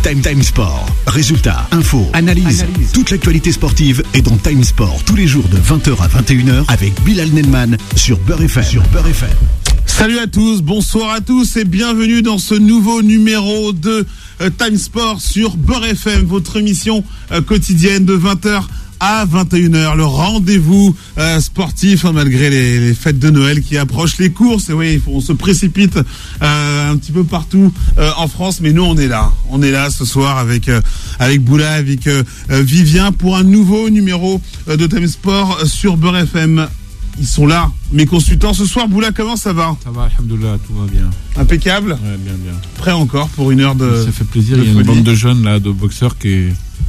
Time Sport. Résultats, infos, analyse. Toute l'actualité sportive est dans Time Sport tous les jours de 20h à 21h avec Bilal Nelman sur Beurre FM. Salut à tous, bonsoir à tous et bienvenue dans ce nouveau numéro de Time Sport sur Beurre FM, votre émission quotidienne de 20h à 21h, le rendez-vous sportif, malgré les fêtes de Noël qui approchent, les courses, et oui, on se précipite un petit peu partout en France, mais nous on est là ce soir avec Boula, avec Vivien pour un nouveau numéro de Time Sport sur Beurre FM. Ils sont là, mes consultants ce soir. Boula, comment ça va ? Ça va, alhamdoulilah, tout va bien. Impeccable ? Ouais, bien. Prêt encore pour une heure de... Ça fait plaisir, il y a une bande de jeunes là, de boxeurs qui...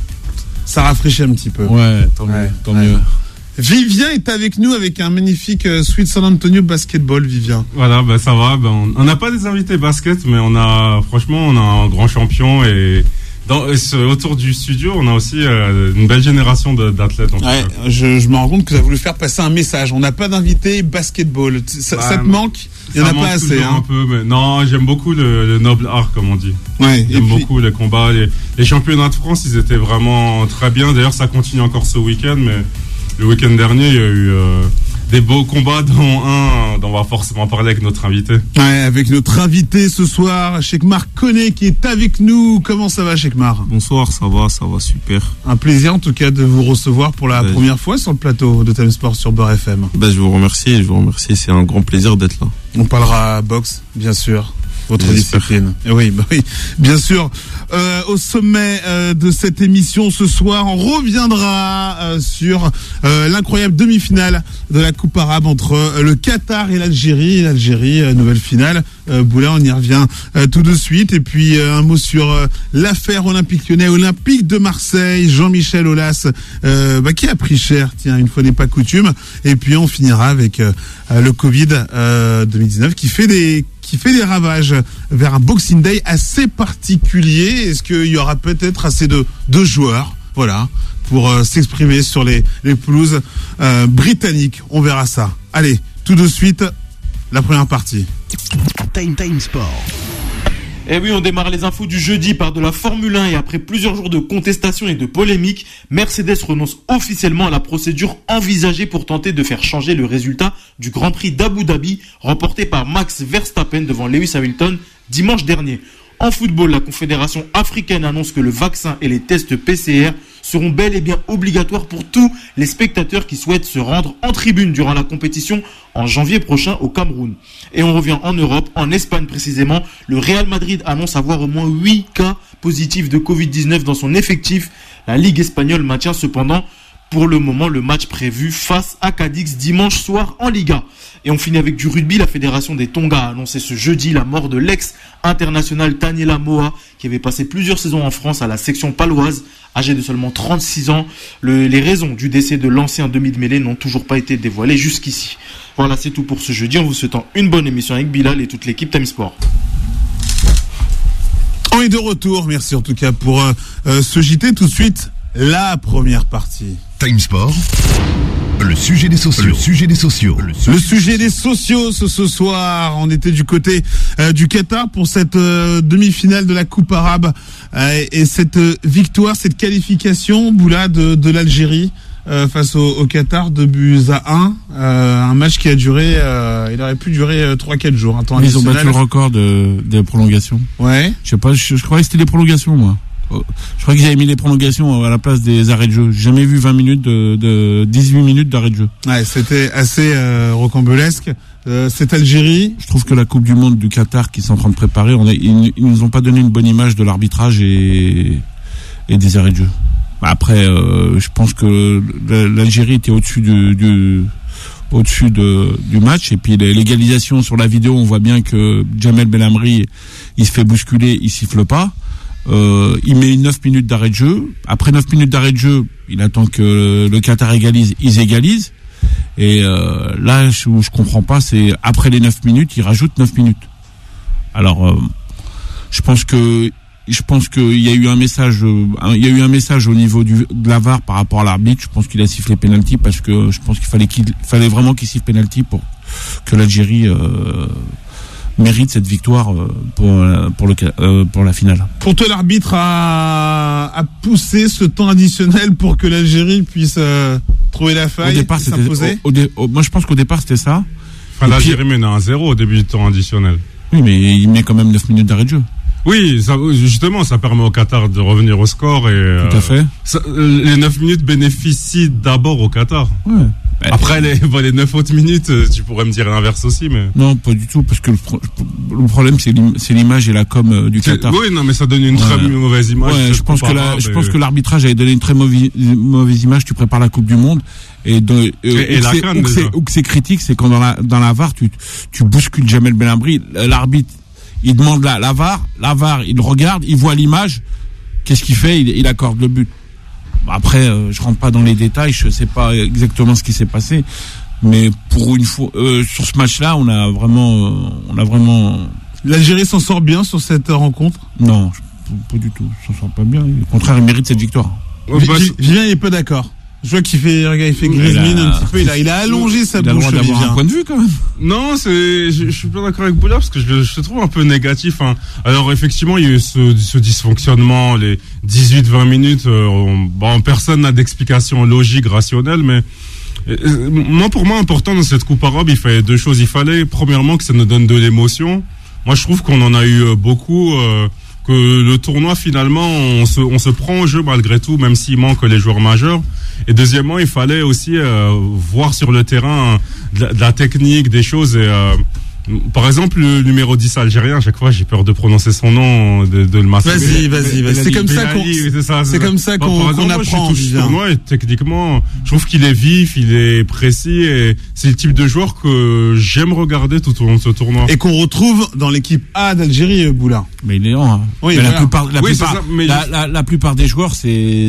Ça rafraîchit un petit peu. Ouais, tant mieux. Vivien est avec nous avec un magnifique Sweet San Antonio basketball, Vivien. Voilà, ça va. On n'a pas des invités basket, mais on a un grand champion et autour du studio, on a aussi une belle génération d'athlètes. Je me rends compte que tu as voulu faire passer un message. On n'a pas d'invités basketball. Ça te manque ? Il n'y en a pas assez. Un peu, mais non, j'aime beaucoup le noble art, comme on dit. Ouais, j'aime beaucoup les combats. Les championnats de France, ils étaient vraiment très bien. D'ailleurs, ça continue encore ce week-end, mais le week-end dernier, il y a eu des beaux combats, dont on va forcément parler avec notre invité. Ouais, avec notre invité ce soir, Chekmar Koné, qui est avec nous. Comment ça va, Chekmar ? Bonsoir, ça va super. Un plaisir en tout cas de vous recevoir pour la première fois sur le plateau de Time Sport sur Beurre FM. Je vous remercie, c'est un grand plaisir d'être là. On parlera boxe, bien sûr. Votre discipline. Oui, bien sûr. Au sommet de cette émission ce soir, on reviendra sur l'incroyable demi-finale de la Coupe arabe entre le Qatar et l'Algérie. L'Algérie, nouvelle finale. Boula, on y revient tout de suite. Et puis un mot sur l'affaire Olympique Lyonnais, Olympique de Marseille, Jean-Michel Aulas, qui a pris cher, tiens, une fois n'est pas coutume. Et puis on finira avec le Covid 2019 qui fait des ravages vers un Boxing Day assez particulier. Est-ce qu'il y aura peut-être assez de joueurs, pour s'exprimer sur les pelouses britanniques ? On verra ça. Allez, tout de suite, la première partie. Time Sport. Et oui, on démarre les infos du jeudi par de la Formule 1 et après plusieurs jours de contestation et de polémiques, Mercedes renonce officiellement à la procédure envisagée pour tenter de faire changer le résultat du Grand Prix d'Abu Dhabi remporté par Max Verstappen devant Lewis Hamilton dimanche dernier. En football, la Confédération africaine annonce que le vaccin et les tests PCR seront bel et bien obligatoires pour tous les spectateurs qui souhaitent se rendre en tribune durant la compétition en janvier prochain au Cameroun. Et on revient en Europe, en Espagne précisément. Le Real Madrid annonce avoir au moins 8 cas positifs de Covid-19 dans son effectif. La Ligue espagnole maintient cependant pour le moment le match prévu face à Cadix dimanche soir en Liga. Et on finit avec du rugby. La Fédération des Tonga a annoncé ce jeudi la mort de l'ex-international Taniela Moa, qui avait passé plusieurs saisons en France à la section paloise, âgé de seulement 36 ans. Les raisons du décès de l'ancien demi de mêlée n'ont toujours pas été dévoilées jusqu'ici. Voilà, c'est tout pour ce jeudi. En vous souhaitant une bonne émission avec Bilal et toute l'équipe Time Sport. On est de retour. Merci en tout cas pour ce JT. Tout de suite, la première partie. Time Sport. Le sujet des sociaux. Le sujet des sociaux ce soir. On était du côté du Qatar pour cette demi-finale de la Coupe arabe et cette victoire, cette qualification, Boula, de l'Algérie face au Qatar, 2-1. Un match qui a duré, il aurait pu durer 3-4 jours. Ils ont battu le record de prolongation. Ouais. Je sais pas, je croyais que c'était les prolongations, moi. Je crois qu'ils avaient mis les prolongations à la place des arrêts de jeu. J'ai jamais vu 20 minutes de 18 minutes d'arrêt de jeu. Ouais, c'était assez rocambolesque. Cette Algérie. Je trouve que la Coupe du Monde du Qatar qui sont en train de préparer, ils nous ont pas donné une bonne image de l'arbitrage et des arrêts de jeu. Après, je pense que l'Algérie était au-dessus du match, et puis l'égalisation sur la vidéo, on voit bien que Jamel Belhamri, il se fait bousculer, il siffle pas. Il met 9 minutes d'arrêt de jeu. Après 9 minutes d'arrêt de jeu, il attend que le Qatar égalise, ils égalisent. Et là, où je comprends pas, c'est après les 9 minutes, il rajoute 9 minutes. Alors, je pense qu'il y a eu un message, au niveau de la VAR par rapport à l'arbitre. Je pense qu'il a sifflé penalty parce que je pense qu'il fallait vraiment qu'il siffle penalty pour que l'Algérie mérite cette victoire pour la finale. Pour toi, l'arbitre a poussé ce temps additionnel pour que l'Algérie puisse trouver la faille et s'imposer. Moi, je pense qu'au départ, c'était ça. Enfin, l'Algérie mène à 1-0 au début du temps additionnel. Oui, mais il met quand même 9 minutes d'arrêt de jeu. Oui, justement, ça permet au Qatar de revenir au score et tout à fait. Les 9 minutes bénéficient d'abord au Qatar. Ouais. Après les 9 autres minutes, tu pourrais me dire l'inverse aussi, mais non, pas du tout, parce que le problème c'est l'image et la com du Qatar. Oui, non, mais ça donne une très mauvaise image. Ouais, je pense que l'arbitrage avait donné une très mauvaise image. Tu prépares la Coupe du Monde et où c'est critique, c'est quand dans la VAR tu bouscules Jamel Belmabri, l'arbitre. Il demande la VAR, il regarde, il voit l'image. Qu'est-ce qu'il fait? Il accorde le but. Après, je rentre pas dans les détails, je sais pas exactement ce qui s'est passé, mais pour une fois, sur ce match-là, on a vraiment. L'Algérie s'en sort bien sur cette rencontre? Non, pas du tout. S'en sort pas bien. Au contraire, il mérite cette victoire. Julien, il est pas d'accord. Je vois qu'il fait grise mine un petit peu. Il a allongé sa bouche. Il a le droit d'avoir un point de vue quand même. Non, je suis pas d'accord avec Boula parce que je le trouve un peu négatif. Hein. Alors effectivement, il y a eu ce dysfonctionnement, les 18-20 minutes. Personne n'a d'explication logique, rationnelle, mais pour moi, important dans cette Coupe arabe, il fallait deux choses. Il fallait premièrement que ça nous donne de l'émotion. Moi, je trouve qu'on en a eu beaucoup. Que le tournoi finalement on se prend au jeu malgré tout, même s'il manque les joueurs majeurs. Et deuxièmement, il fallait aussi voir sur le terrain de la technique, des choses. Et par exemple, le numéro 10 algérien, à chaque fois j'ai peur de prononcer son nom, de le massacrer. Vas-y. C'est comme ça qu'on apprend. Moi, et techniquement, je trouve qu'il est vif, il est précis et c'est le type de joueur que j'aime regarder tout au long de ce tournoi. Et qu'on retrouve dans l'équipe A d'Algérie, Boula. Mais il est lent. Hein. Oui, la plupart des joueurs, c'est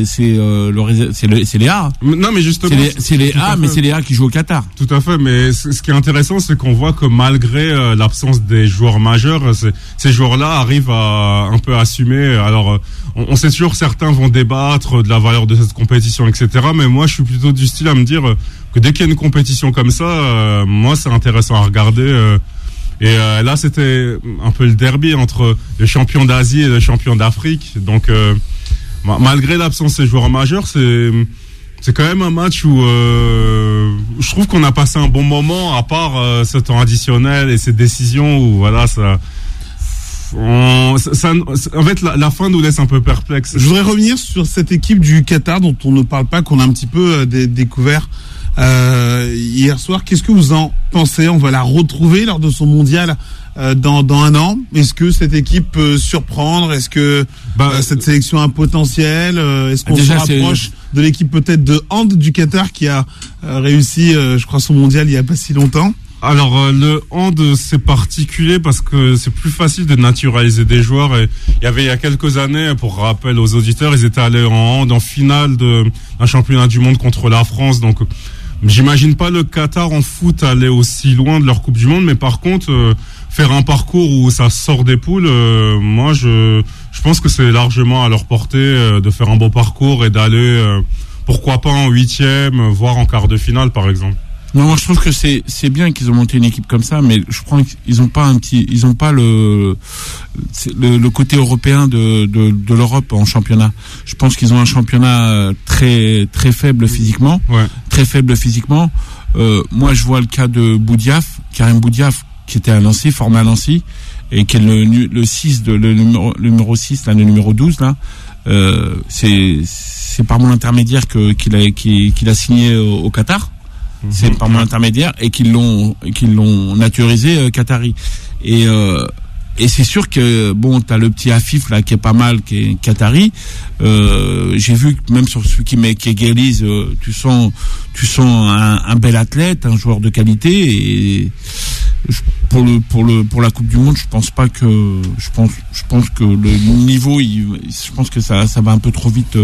les A. Non, mais justement, c'est les A, mais c'est les A qui jouent au Qatar. Tout à fait. Mais ce qui est intéressant, c'est qu'on voit que malgré l'absence des joueurs majeurs, ces joueurs-là arrivent à un peu assumer. Alors, on sait toujours certains vont débattre de la valeur de cette compétition, etc. Mais moi, je suis plutôt du style à me dire que dès qu'il y a une compétition comme ça, moi, c'est intéressant à regarder. Là, c'était un peu le derby entre le champion d'Asie et le champion d'Afrique. Donc, malgré l'absence des joueurs majeurs, c'est quand même un match où je trouve qu'on a passé un bon moment, à part ce temps additionnel et ces décisions où voilà en fait la fin nous laisse un peu perplexe. Je voudrais revenir sur cette équipe du Qatar dont on ne parle pas, qu'on a un petit peu découvert hier soir. Qu'est-ce que vous en pensez? On va la retrouver lors de son mondial dans un an. Est-ce que cette équipe peut surprendre? Est-ce que cette sélection a un potentiel? Est-ce qu'on se rapproche de l'équipe peut-être de hand du Qatar qui a réussi, je crois, son mondial il y a pas si longtemps? Alors le hand c'est particulier parce que c'est plus facile de naturaliser des joueurs. Et il y a quelques années, pour rappel aux auditeurs, ils étaient allés en hand en finale d'un championnat du monde contre la France. Donc j'imagine pas le Qatar en foot aller aussi loin de leur Coupe du Monde, mais par contre faire un parcours où ça sort des poules, moi je pense que c'est largement à leur portée de faire un beau parcours et d'aller pourquoi pas en 8e, voire en quart de finale par exemple. Non, moi je trouve que c'est bien qu'ils ont monté une équipe comme ça, mais je crois qu'ils ont pas le côté européen de l'Europe en championnat. Je pense qu'ils ont un championnat très très faible physiquement, très faible physiquement. Moi je vois le cas de Karim Boudiaf, qui était à Nancy, formé à Nancy, et qui est le 6 le numéro 6 là, le numéro 12 là. C'est par mon intermédiaire qu'il a signé au Qatar. C'est par mon intermédiaire et qu'ils l'ont naturalisé qatari. Et c'est sûr que t'as le petit Afif là qui est pas mal, qui est qatari. J'ai vu que même sur celui qui égalise, tu sens un bel athlète, un joueur de qualité. Et pour la Coupe du Monde, je pense que le niveau, je pense que ça va un peu trop vite.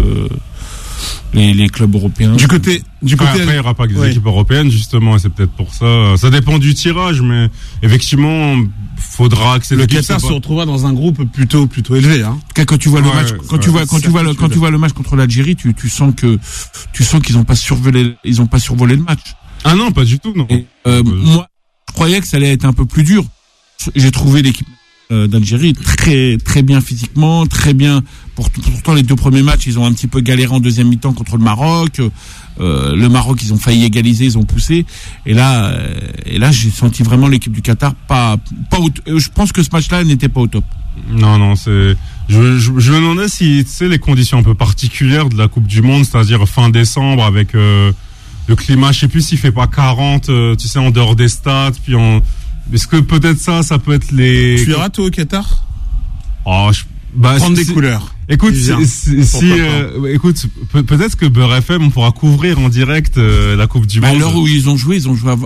Les clubs européens. Du côté après, il n'y aura pas que des équipes européennes, justement, et c'est peut-être pour ça. Ça dépend du tirage, mais effectivement, faudra que le Qatar se retrouvera dans un groupe plutôt élevé, hein. Quand tu vois le match, quand tu vois le match contre l'Algérie, tu sens qu'ils n'ont pas survolé le match. Ah non, pas du tout, non. Moi, je croyais que ça allait être un peu plus dur. j'ai trouvé l'équipe d'Algérie très très bien physiquement, très bien. Pourtant les 2 premiers matchs, ils ont un petit peu galéré en deuxième mi-temps contre le Maroc. Le Maroc, ils ont failli égaliser, ils ont poussé. Et là, j'ai senti vraiment l'équipe du Qatar pas je pense que ce match-là n'était pas au top. Non, c'est. Je me demandais si tu sais les conditions un peu particulières de la Coupe du Monde, c'est-à-dire fin décembre avec le climat. Je sais plus s'il fait pas 40, tu sais, en dehors des stades. Puis est-ce que peut-être ça peut être les. Tu iras toi au Qatar? Prendre des couleurs. Écoute, écoute, peut-être que Beurre FM on pourra couvrir en direct la Coupe du Monde. À l'heure où ils ont joué à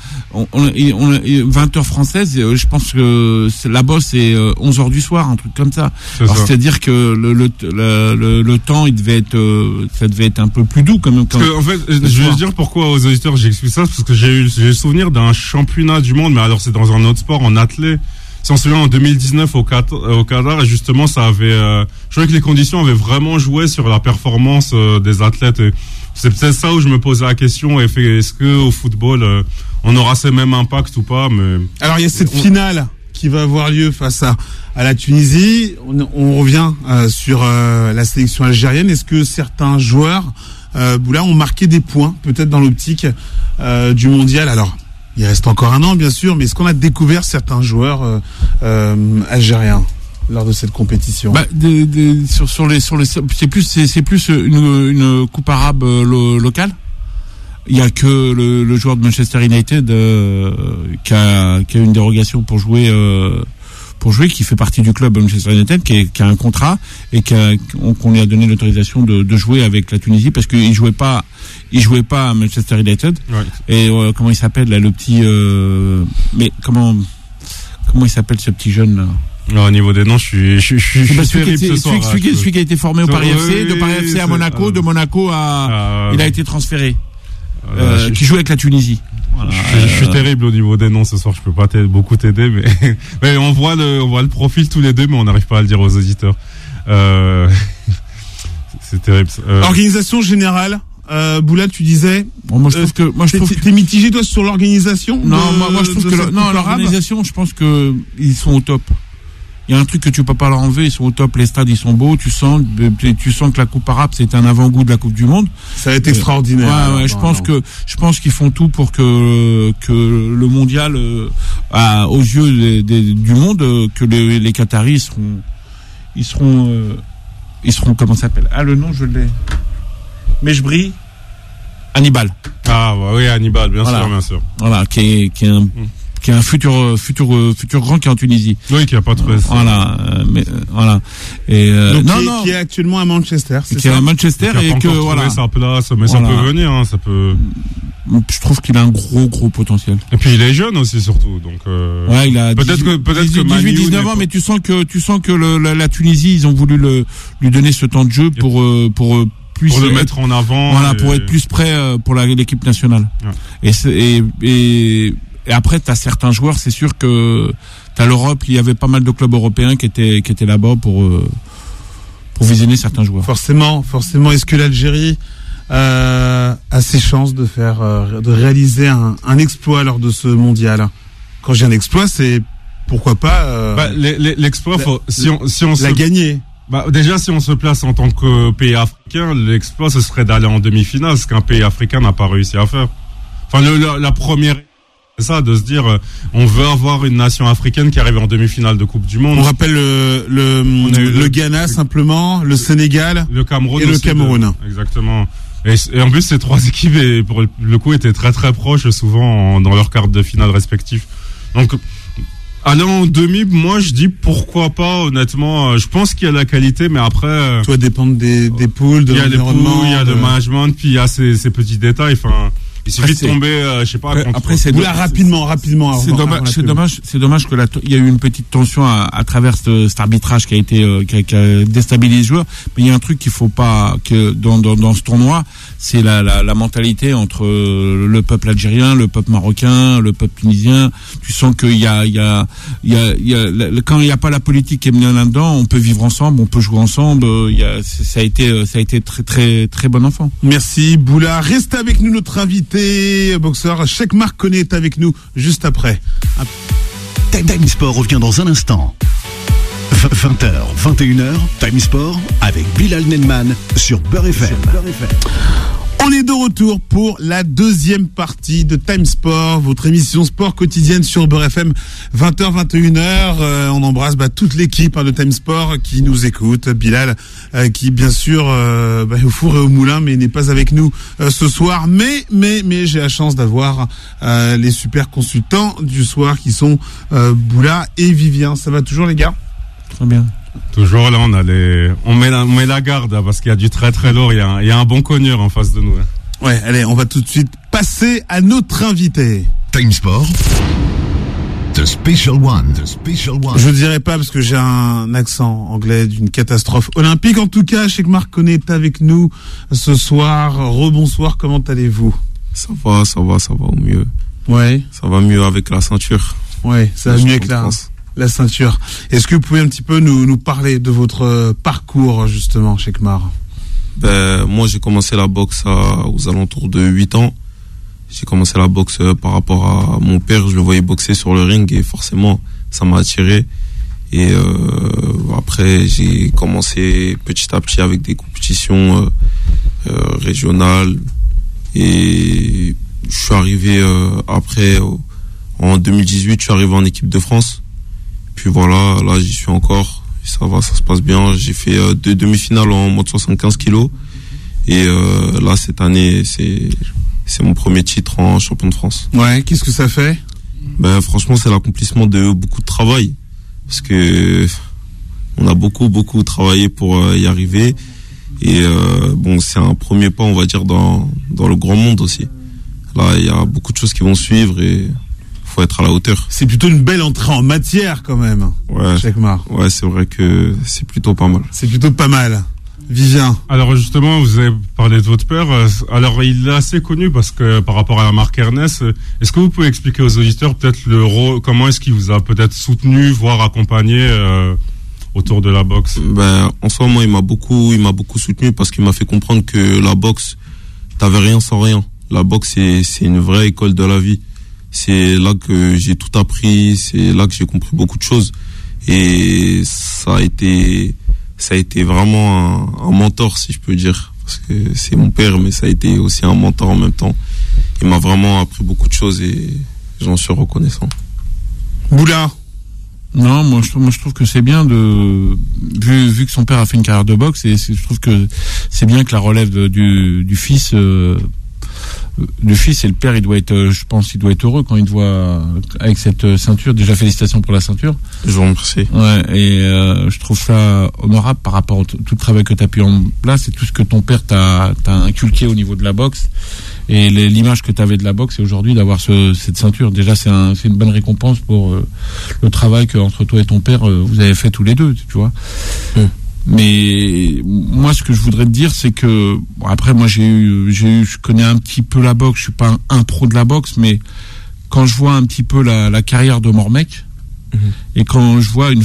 20h française. Je pense que là-bas c'est 11h du soir, un truc comme ça. C'est-à-dire que le temps, ça devait être un peu plus doux quand même. Parce que, en fait, je vais dire pourquoi aux auditeurs j'explique ça, parce que j'ai le souvenir d'un championnat du monde, mais alors c'est dans un autre sport, en athlée. Si on se souvient, en 2019 au Qatar, et justement, ça avait, je trouvais que les conditions avaient vraiment joué sur la performance des athlètes. Et c'est peut-être ça où je me posais la question, est-ce que au football, on aura ce même impact ou pas, mais. Alors, il y a cette finale qui va avoir lieu face à la Tunisie. On revient sur la sélection algérienne. Est-ce que certains joueurs, Boula, ont marqué des points, peut-être dans l'optique du mondial? Alors, il reste encore un an, bien sûr, mais est-ce qu'on a découvert certains joueurs algériens lors de cette compétition? C'est plus une coupe arabe locale. Il y a que le joueur de Manchester United qui a une dérogation pour jouer, qui fait partie du club Manchester United, qui a un contrat et qu'on lui a donné l'autorisation de jouer avec la Tunisie parce qu'il jouait pas à Manchester United. Ouais. Et comment il s'appelle là, le petit mais comment il s'appelle ce petit jeune là? Non, au niveau des noms, je suis terrible ce soir. Celui qui a été formé au Paris FC, de Paris FC à Monaco, de Monaco il a été transféré. Qui joue avec la Tunisie. Voilà. Je suis terrible au niveau des noms ce soir. Je peux pas beaucoup t'aider, mais on voit le profil tous les deux, mais on n'arrive pas à le dire aux auditeurs. C'est terrible. Organisation générale. Boula, tu disais. Bon, moi je trouve t'es mitigé toi sur l'organisation. Non, moi je trouve que l'organisation, je pense que ils sont au top. Il y a un truc que tu peux pas leur enlever, ils sont au top, les stades ils sont beaux, tu sens que la Coupe arabe c'est un avant-goût de la Coupe du Monde. Ça va être extraordinaire. Ouais, je pense qu'ils font tout pour que le mondial aux yeux du monde, que les Qataris ils seront comment ça s'appelle? Ah, le nom je l'ai. Mais je brille. Hannibal. Ah oui, Hannibal, bien sûr. Voilà, qui est un futur grand qui est en Tunisie. Oui, qui a pas trop. Voilà, voilà. Et qui est actuellement à Manchester, c'est qui ça. est à Manchester et que voilà. Sa place, mais ça peut venir, hein, ça peut. Je trouve qu'il a un gros potentiel. Et puis il est jeune aussi surtout, donc. Ouais, il a peut-être que 18-19 ans, mais tu sens que la Tunisie, ils ont voulu lui donner ce temps de jeu pour le mettre en avant. Voilà, pour être plus prêt pour l'équipe nationale. Ouais. Et après, t'as certains joueurs, c'est sûr que t'as l'Europe, il y avait pas mal de clubs européens qui étaient là-bas pour visionner certains joueurs. Forcément. Est-ce que l'Algérie a ses chances de réaliser un exploit lors de ce mondial? Quand j'ai un exploit, c'est pourquoi pas l'exploit. Si on la gagner. Déjà, si on se place en tant que pays africain, l'exploit ce serait d'aller en demi-finale, ce qu'un pays africain n'a pas réussi à faire. Enfin, la première. C'est ça, de se dire, on veut avoir une nation africaine qui arrive en demi-finale de Coupe du Monde. On rappelle le Ghana simplement, le Sénégal, le Cameroun et le Cameroun. Exactement. Et en plus, ces trois équipes, pour le coup, étaient très très proches, souvent dans leurs quarts de finale respectifs. Donc, aller en demi, moi je dis pourquoi pas, honnêtement. Je pense qu'il y a la qualité, mais après. Tout va dépendre des poules, de l'environnement. Il y a le management, puis il y a ces petits détails. Enfin. Il suffit de tomber, je sais pas. Après, c'est rapidement. C'est dommage que il y a eu une petite tension à travers cet arbitrage qui a déstabilisé les joueurs. Mais il y a un truc qu'il faut pas dans ce tournoi, c'est la mentalité entre le peuple algérien, le peuple marocain, le peuple tunisien. Tu sens qu'il y a quand il n'y a pas la politique qui est menée là-dedans, on peut vivre ensemble, on peut jouer ensemble. Ça a été très très très bon enfant. Merci Boula. Reste avec nous, notre invité boxeur Cheikh Marconnet est avec nous juste après. Time Sport revient dans un instant. 20h, 21h, Time Sport avec Bilal Nenman sur Beurre FM. On est de retour pour la deuxième partie de Time Sport, votre émission sport quotidienne sur Beurre FM, 20h, 21h. On embrasse toute l'équipe de Time Sport qui nous écoute. Bilal, qui bien sûr au four et au moulin, mais n'est pas avec nous ce soir. Mais j'ai la chance d'avoir les super consultants du soir qui sont Boula et Vivien. Ça va toujours les gars ? Très bien. Toujours là, on met la garde là, parce qu'il y a du très très lourd. Il y a un bon cogneur en face de nous. Ouais, allez, on va tout de suite passer à notre invité. Time Sport. The Special One. Je dirais pas parce que j'ai un accent anglais d'une catastrophe olympique. En tout cas, Cheikh Koné est avec nous ce soir. Rebonsoir, comment allez-vous ? Ça va au mieux. Ouais. Ça va mieux avec la ceinture. Ouais, ça va mieux avec la ceinture. Est-ce que vous pouvez un petit peu nous parler de votre parcours, justement, Cheikh Mar ? Moi, j'ai commencé la boxe aux alentours de 8 ans. J'ai commencé la boxe par rapport à mon père. Je le voyais boxer sur le ring et forcément, ça m'a attiré. Et après, j'ai commencé petit à petit avec des compétitions régionales. Et je suis arrivé après, en 2018, je suis arrivé en équipe de France. Puis voilà, là j'y suis encore, ça va, ça se passe bien. J'ai fait 2 demi-finales en moins de 75 kilos. Et là, cette année, c'est mon premier titre en champion de France. Ouais, qu'est-ce que ça fait ? Franchement, c'est l'accomplissement de beaucoup de travail. Parce que on a beaucoup travaillé pour y arriver. Et c'est un premier pas, on va dire, dans le grand monde aussi. Là, il y a beaucoup de choses qui vont suivre et faut être à la hauteur. C'est plutôt une belle entrée en matière quand même. Ouais. Cheikh Mar. Ouais, c'est vrai que c'est plutôt pas mal. C'est plutôt pas mal. Vivien. Alors justement, vous avez parlé de votre père. Alors il est assez connu parce que par rapport à la marque Ernest, est-ce que vous pouvez expliquer aux auditeurs peut-être le rôle, comment est-ce qu'il vous a peut-être soutenu, voire accompagné autour de la boxe ? En soi, moi, il m'a beaucoup soutenu parce qu'il m'a fait comprendre que la boxe, t'avais rien sans rien. La boxe, c'est une vraie école de la vie. C'est là que j'ai tout appris, c'est là que j'ai compris beaucoup de choses. Et ça a été vraiment un mentor, si je peux dire. Parce que c'est mon père, mais ça a été aussi un mentor en même temps. Il m'a vraiment appris beaucoup de choses et j'en suis reconnaissant. Boula. Non, moi je trouve que c'est bien vu que son père a fait une carrière de boxe, et je trouve que c'est bien que la relève du fils et le père, il doit être heureux quand il te voit avec cette ceinture. Déjà, félicitations pour la ceinture. Je vous remercie. Ouais, et je trouve ça honorable par rapport à tout le travail que tu as pu en place et tout ce que ton père t'a inculqué au niveau de la boxe et l'image que tu avais de la boxe, et aujourd'hui d'avoir cette ceinture. Déjà, c'est une bonne récompense pour le travail que entre toi et ton père vous avez fait tous les deux, tu vois. Mais moi, ce que je voudrais te dire, c'est que après, moi, je connais un petit peu la boxe. Je suis pas un pro de la boxe, mais quand je vois un petit peu la carrière de Mormec, et quand je vois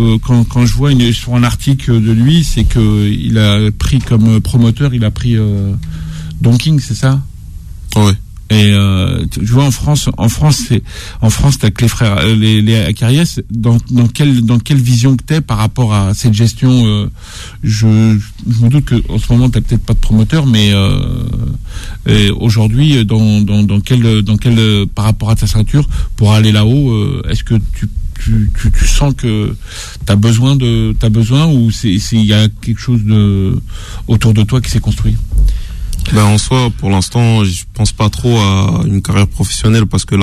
sur un article de lui, c'est que il a pris comme promoteur, il a pris Don King, c'est ça? Ouais. Et tu vois, en France t'as que les frères, les Acariès. Dans quelle vision que t'es par rapport à cette gestion? Je me doute que en ce moment t'as peut-être pas de promoteur, mais aujourd'hui, dans quel par rapport à ta ceinture pour aller là-haut, est-ce que tu sens que t'as besoin ou il y a quelque chose autour de toi qui s'est construit? En soi, pour l'instant, je pense pas trop à une carrière professionnelle parce que là,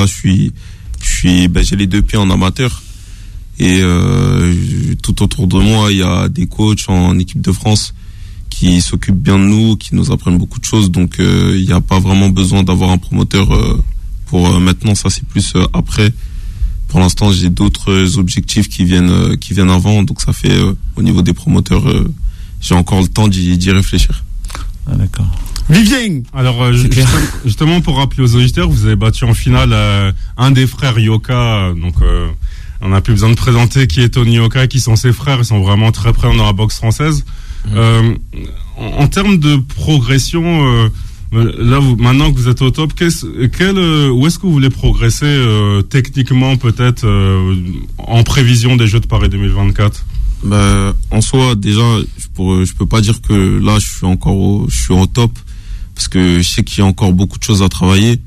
j'ai les 2 pieds en amateur et tout autour de moi, il y a des coachs en équipe de France qui s'occupent bien de nous, qui nous apprennent beaucoup de choses. Donc, il n'y a pas vraiment besoin d'avoir un promoteur pour maintenant. Ça, c'est plus après. Pour l'instant, j'ai d'autres objectifs qui viennent avant. Donc, ça fait au niveau des promoteurs, j'ai encore le temps d'y réfléchir. Ah, d'accord. Vivien. Alors justement pour rappeler aux auditeurs, vous avez battu en finale un des frères Yoka, donc on n'a plus besoin de présenter qui est Tony Yoka, qui sont ses frères, ils sont vraiment très près dans la boxe française. En termes de progression, Là, maintenant que vous êtes au top, où est-ce que vous voulez progresser techniquement, peut-être en prévision des Jeux de Paris 2024? En soi, déjà, je peux pas dire que là, je suis au top, parce que je sais qu'il y a encore beaucoup de choses à travailler.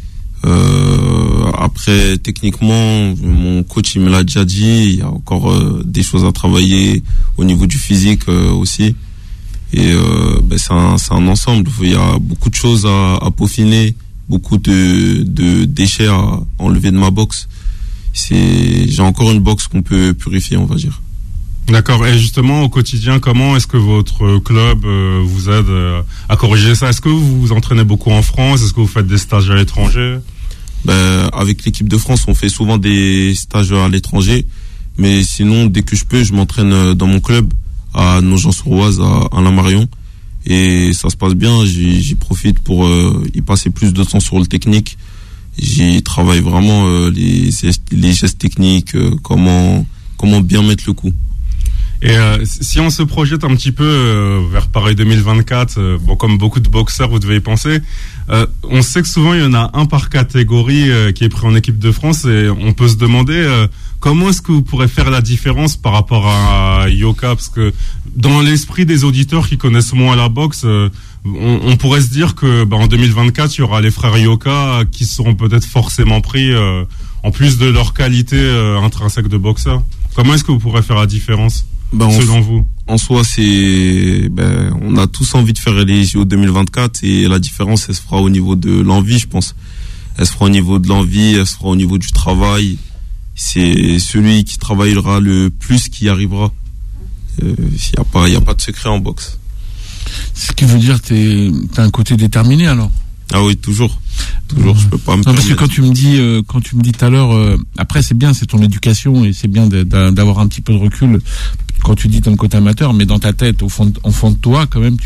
Après, techniquement, mon coach, il me l'a déjà dit, il y a encore des choses à travailler au niveau du physique aussi. Et c'est un ensemble. Il y a beaucoup de choses à peaufiner, beaucoup de déchets à enlever de ma boxe. J'ai encore une boxe qu'on peut purifier, on va dire. D'accord. Et justement, au quotidien, comment est-ce que votre club vous aide à corriger ça? Est-ce que vous vous entraînez beaucoup en France? Est-ce que vous faites des stages à l'étranger? Avec l'équipe de France, on fait souvent des stages à l'étranger. Mais sinon, dès que je peux, je m'entraîne dans mon club à Nogent-sur-Oise, à Alain-Marion. Et ça se passe bien. J'y profite pour y passer plus de temps sur le technique. J'y travaille vraiment les gestes techniques, comment bien mettre le coup. Et si on se projette un petit peu vers Paris 2024, comme beaucoup de boxeurs, vous devez y penser. On sait que souvent il y en a un par catégorie qui est pris en équipe de France, et on peut se demander comment est-ce que vous pourrez faire la différence par rapport à Yoka, parce que dans l'esprit des auditeurs qui connaissent moins la boxe, on pourrait se dire que en 2024 il y aura les frères Yoka qui seront peut-être forcément pris en plus de leur qualité intrinsèque de boxeur. Comment est-ce que vous pourrez faire la différence? Selon vous? En soi, on a tous envie de faire les JO 2024, et la différence, elle se fera au niveau de l'envie, je pense. Elle se fera au niveau de l'envie, elle se fera au niveau du travail. C'est celui qui travaillera le plus qui y arrivera. Il y a pas de secret en boxe. Ce qui veut dire que t'as un côté déterminé, alors? Ah oui, toujours, je peux pas me permettre. Parce que quand tu me dis tout à l'heure, après c'est bien, c'est ton éducation, et c'est bien d'avoir un petit peu de recul quand tu dis ton côté amateur, mais dans ta tête, au fond de toi, quand même,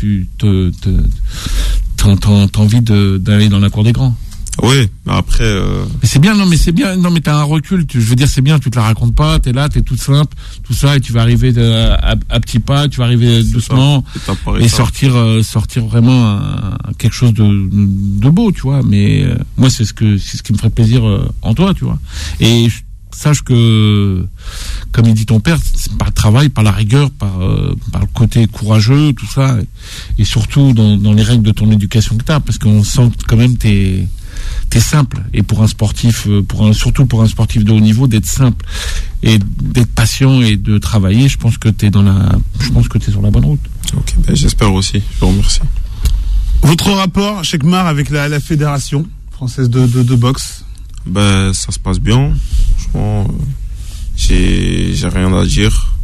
t'as envie d'aller dans la cour des grands. Oui, mais après. Mais c'est bien, mais t'as un recul. Je veux dire, c'est bien, tu te la racontes pas, t'es là, t'es tout simple, tout ça, et tu vas arriver à petits pas, tu vas arriver doucement, et sortir vraiment quelque chose de beau, tu vois. Mais moi, c'est ce qui me ferait plaisir en toi, tu vois. Et sache que, comme il dit ton père, c'est par le travail, par la rigueur, par le côté courageux, tout ça, et surtout dans les règles de ton éducation que t'as, parce qu'on sent quand même t'es simple, et pour un sportif, surtout pour un sportif de haut niveau, d'être simple et d'être patient et de travailler, je pense que t'es sur la bonne route. Ok, j'espère aussi. Je vous remercie. Votre rapport, Chekmar, avec la fédération française de boxe? Ça se passe bien. Franchement, j'ai rien à dire.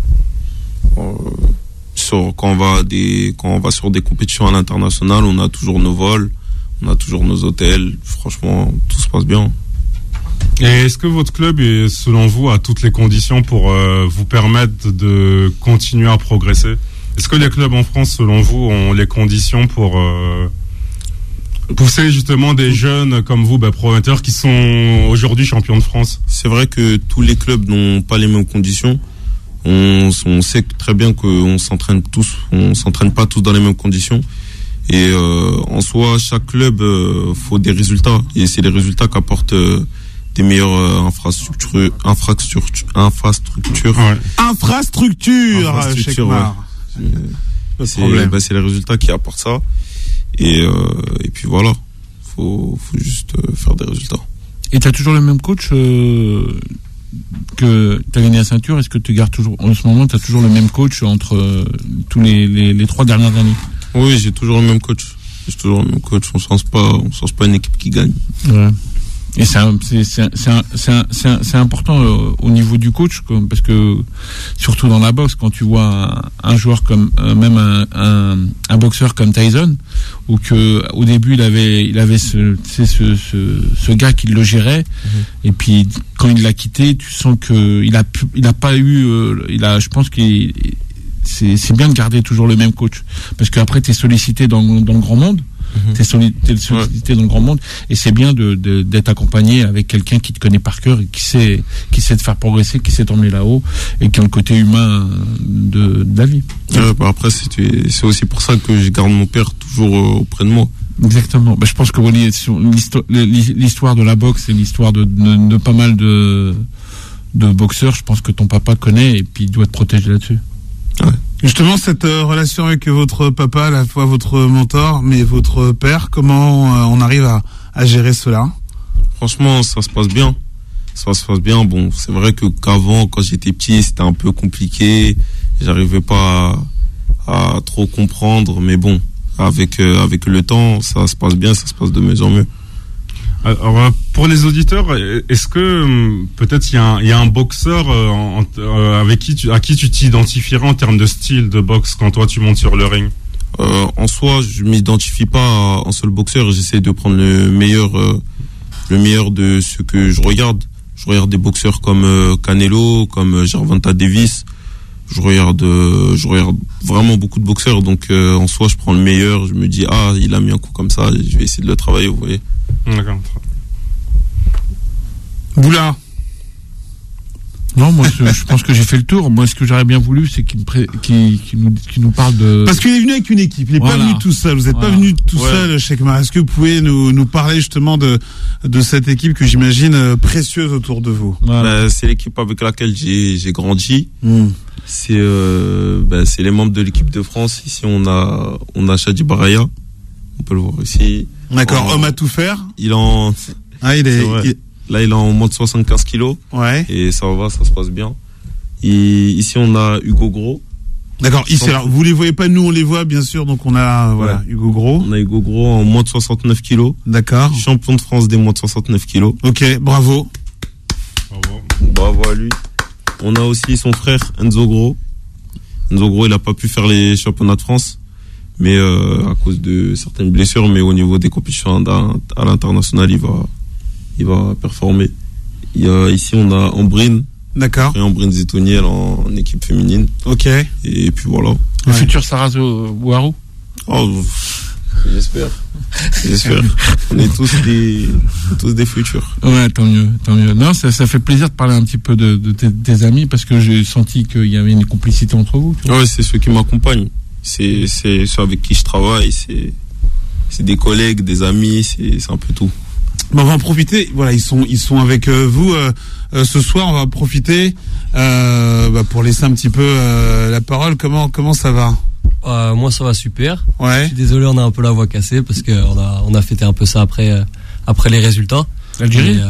Quand on va sur des compétitions à l'international, on a toujours nos vols, on a toujours nos hôtels. Franchement, tout se passe bien. Et est-ce que votre club est, selon vous, a toutes les conditions pour vous permettre de continuer à progresser? Est-ce que les clubs en France, selon vous, ont les conditions pour pousser justement des jeunes comme vous, prometteurs, qui sont aujourd'hui champions de France? C'est vrai que tous les clubs n'ont pas les mêmes conditions. On sait très bien qu'on s'entraîne pas tous dans les mêmes conditions. Et en soi, chaque club faut des résultats, et c'est les résultats qu'apportent des meilleures infrastructures. Ouais. C'est les résultats qui apportent ça. Et puis voilà, faut juste faire des résultats. Et t'as toujours le même coach que t'as gagné la ceinture? Est-ce que tu gardes toujours, en ce moment, t'as toujours le même coach entre tous les 3 dernières années? Oui, j'ai toujours le même coach. On change pas une équipe qui gagne. Ouais. Et c'est important au niveau du coach, parce que surtout dans la boxe, quand tu vois un joueur comme même un boxeur comme Tyson, ou que au début il avait ce gars qui le gérait, et puis quand il l'a quitté, tu sens que il a pas eu je pense qu'il c'est bien de garder toujours le même coach, parce qu'après t'es sollicité dans le grand monde. T'es sollicité dans le grand monde, et c'est bien d'être accompagné avec quelqu'un qui te connaît par cœur, et qui sait te faire progresser, qui sait t'emmener là-haut, et qui a le côté humain de la vie. Après, c'est aussi pour ça que je garde mon père toujours auprès de moi. Exactement. Je pense que l'histoire de la boxe, c'est l'histoire de pas mal de boxeurs. Je pense que ton papa connaît et puis il doit te protéger là-dessus. Ouais. Justement, cette relation avec votre papa, à la fois votre mentor, mais votre père, comment on arrive à gérer cela? Franchement, ça se passe bien. Ça se passe bien. Bon, c'est vrai qu'avant, quand j'étais petit, c'était un peu compliqué. J'arrivais pas à trop comprendre, mais bon, avec le temps, ça se passe bien, ça se passe de mieux en mieux. Alors, pour les auditeurs, est-ce que peut-être il y a un boxeur à qui tu t'identifierais en termes de style de boxe quand toi tu montes sur le ring? En soi, je m'identifie pas à un seul boxeur. J'essaie de prendre le meilleur de ce que je regarde. Je regarde des boxeurs comme Canelo, comme Gervonta Davis. Je regarde vraiment beaucoup de boxeurs. Donc en soi, je prends le meilleur. Je me dis il a mis un coup comme ça. Je vais essayer de le travailler. Vous voyez. D'accord. Boula. Non, moi je pense que j'ai fait le tour. Moi, ce que j'aurais bien voulu, c'est qu'il nous parle de. Parce qu'il est venu avec une équipe. Il n'est pas venu tout seul. Vous n'êtes pas venu tout seul, Cheikhmar. Est-ce que vous pouvez nous parler justement de cette équipe que j'imagine précieuse autour de vous? C'est l'équipe avec laquelle j'ai grandi. C'est les membres de l'équipe de France. Ici, on a Chadi Baraya. On peut le voir ici. D'accord. Homme à tout faire. Il est en moins de 75 kilos. Ouais. Et ça va, ça se passe bien. Et ici, on a Hugo Gros. D'accord. Ici, alors, vous les voyez pas, nous on les voit, bien sûr. Donc on a, Hugo Gros. On a Hugo Gros en moins de 69 kilos. D'accord. Champion de France des moins de 69 kilos. Ok, bravo. Bravo à lui. On a aussi son frère, Enzo Gros. Enzo Gros, il a pas pu faire les championnats de France. Mais, à cause de certaines blessures, mais au niveau des compétitions à l'international, il va performer. Ici, on a Ambrine. D'accord. Et Ambrine Zitoniel en équipe féminine. Ok. Et puis voilà. Le futur Sarah Bouharou. J'espère. On est tous des futurs. Ouais, tant mieux. Non, ça fait plaisir de parler un petit peu de tes amis parce que j'ai senti qu'il y avait une complicité entre vous. Ouais, c'est ceux qui m'accompagnent. C'est ceux avec qui je travaille. C'est des collègues, des amis, c'est un peu tout. Bon, on va en profiter. Voilà, ils sont avec vous ce soir. On va en profiter pour laisser un petit peu la parole. Comment ça va? Moi, ça va super. Ouais. Je suis désolé, on a un peu la voix cassée parce que on a fêté un peu ça après les résultats. L'Algérie.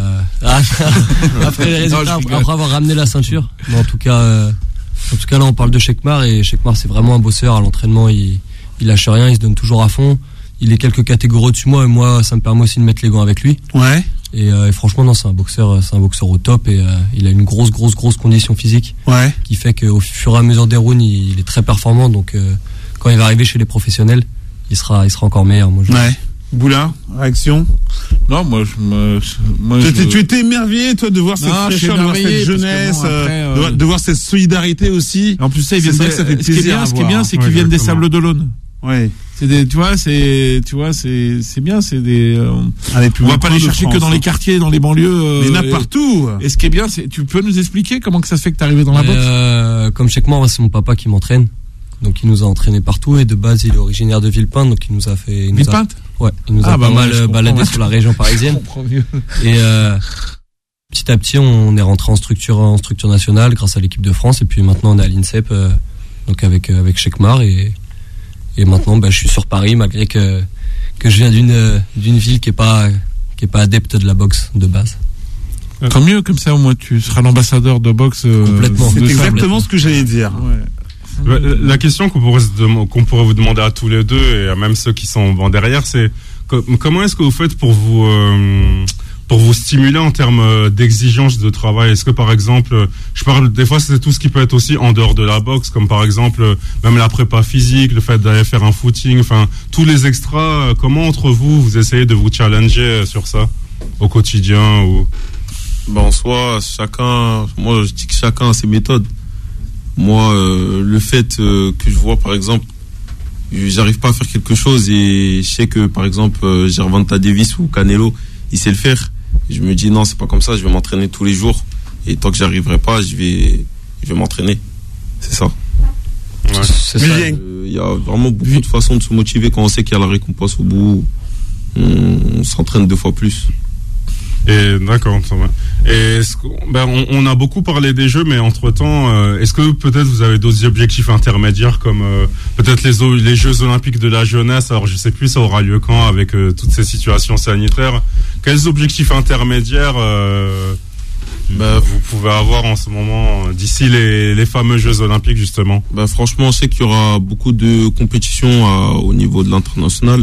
Après les résultats, après avoir ramené la ceinture. Mais en tout cas, là, on parle de Cheikhmar et Cheikhmar, c'est vraiment un bosseur. À l'entraînement, il lâche rien, il se donne toujours à fond. Il est quelques catégories au-dessus de moi et moi, ça me permet aussi de mettre les gants avec lui. Ouais. Et franchement, non, c'est un boxeur au top et il a une grosse condition physique. Ouais. Qui fait qu'au fur et à mesure des rounds, il est très performant. Donc, quand il va arriver chez les professionnels, il sera encore meilleur. Moi, ouais. Boula, réaction? Non, Tu étais émerveillé, toi, de voir cette fraîcheur, de voir cette jeunesse, de voir cette solidarité aussi. En plus, ça fait plaisir. Ce qui est bien, c'est qu'ils viennent des Sables d'Olonne. Ouais. C'est bien, c'est des, on va pas les chercher que dans les quartiers, dans les banlieues. Il y en a partout. Et ce qui est bien, tu peux nous expliquer comment que ça se fait que t'es arrivé dans la boxe? Comme Cheikhmar, c'est mon papa qui m'entraîne. Donc il nous a entraînés partout et de base il est originaire de Villepinte, donc il nous a fait. Villepinte? Ouais, il nous a pas mal baladé sur la région parisienne. Je comprends mieux. Et petit à petit on est rentré en structure nationale grâce à l'équipe de France et puis maintenant on est à l'INSEP donc avec Cheikhmar et maintenant je suis sur Paris malgré que je viens d'une ville qui est pas adepte de la boxe de base. Tant mieux, comme ça au moins tu seras l'ambassadeur de boxe. Complètement. C'est exactement ce que j'allais dire. Ouais. La question qu'on pourrait vous demander à tous les deux et à même ceux qui sont derrière, c'est comment est-ce que vous faites pour vous stimuler en termes d'exigence de travail? Est-ce que par exemple, je parle des fois c'est tout ce qui peut être aussi en dehors de la boxe, comme par exemple même la prépa physique, le fait d'aller faire un footing, enfin tous les extras. Comment entre vous essayez de vous challenger sur ça au quotidien ou? En soi, moi je dis que chacun a ses méthodes. Moi, le fait que je vois, par exemple, j'arrive pas à faire quelque chose et je sais que, par exemple, Gervonta Davis ou Canelo, il sait le faire. Je me dis non, c'est pas comme ça, je vais m'entraîner tous les jours. Et tant que j'arriverai pas, je vais m'entraîner. C'est ça. Ouais. C'est ça. Il y a vraiment beaucoup de façons de se motiver quand on sait qu'il y a la récompense au bout. on s'entraîne 2 fois plus. Et d'accord, ça va. Et on a beaucoup parlé des Jeux, mais entre-temps, est-ce que peut-être vous avez d'autres objectifs intermédiaires comme peut-être les Jeux Olympiques de la jeunesse? Alors je sais plus, ça aura lieu quand avec toutes ces situations sanitaires. Quels objectifs intermédiaires vous pouvez avoir en ce moment d'ici les fameux Jeux Olympiques justement? Franchement, on sait qu'il y aura beaucoup de compétitions au niveau de l'international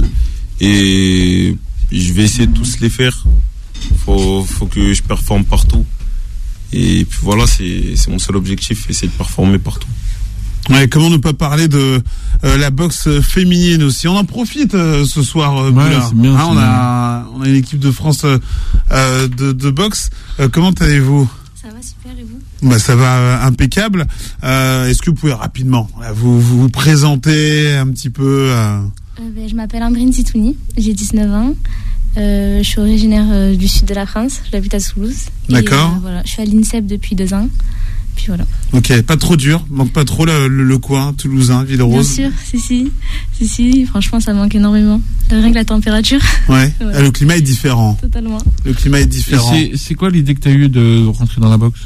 et je vais essayer de tous les faire. Faut que je performe partout. Et puis voilà, c'est mon seul objectif, essayer de performer partout. Ouais, comment ne pas parler de la boxe féminine aussi. On en profite ce soir, Boula. C'est bien, on a une équipe de France de boxe. Comment allez-vous? Ça va super, et vous? Ça va impeccable. Est-ce que vous pouvez rapidement vous présenter un petit peu Je m'appelle Ambrine Zitouni, j'ai 19 ans. Je suis originaire du sud de la France, j'habite à Toulouse. D'accord. Voilà, je suis à l'INSEP depuis 2 ans. Puis voilà. Ok, pas trop dur, manque pas trop le coin toulousain, Ville-Rose. Bien sûr, si, franchement ça manque énormément. Rien que la température. Ouais, voilà. Le climat est différent. Totalement. Le climat est différent. C'est quoi l'idée que tu as eue de rentrer dans la boxe?